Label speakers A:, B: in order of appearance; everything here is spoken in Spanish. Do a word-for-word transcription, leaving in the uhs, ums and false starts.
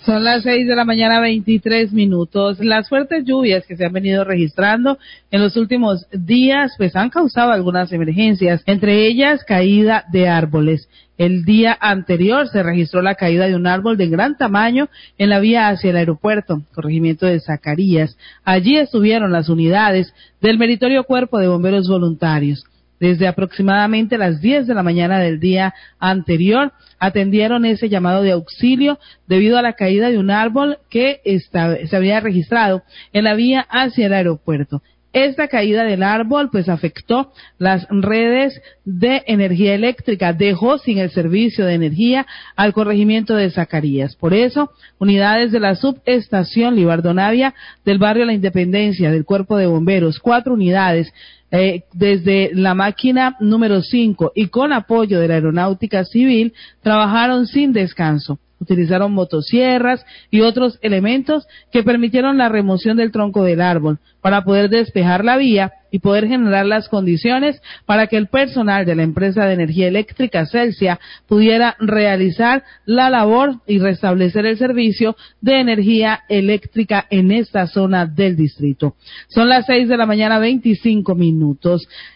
A: Son las seis de la mañana, veintitrés minutos. Las fuertes lluvias que se han venido registrando en los últimos días, pues han causado algunas emergencias, entre ellas caída de árboles. El día anterior se registró la caída de un árbol de gran tamaño en la vía hacia el aeropuerto, corregimiento de Zacarías. Allí estuvieron las unidades del meritorio Cuerpo de Bomberos Voluntarios. Desde aproximadamente las diez de la mañana del día anterior, atendieron ese llamado de auxilio debido a la caída de un árbol que está, se había registrado en la vía hacia el aeropuerto. Esta caída del árbol pues afectó las redes de energía eléctrica, dejó sin el servicio de energía al corregimiento de Zacarías. Por eso, unidades de la subestación Libardo Navia del barrio La Independencia del Cuerpo de Bomberos, cuatro unidades Eh, desde la máquina número cinco y con apoyo de la Aeronáutica Civil, trabajaron sin descanso. Utilizaron motosierras y otros elementos que permitieron la remoción del tronco del árbol para poder despejar la vía y poder generar las condiciones para que el personal de la empresa de energía eléctrica Celsia pudiera realizar la labor y restablecer el servicio de energía eléctrica en esta zona del distrito. Son las seis de la mañana, veinticinco minutos.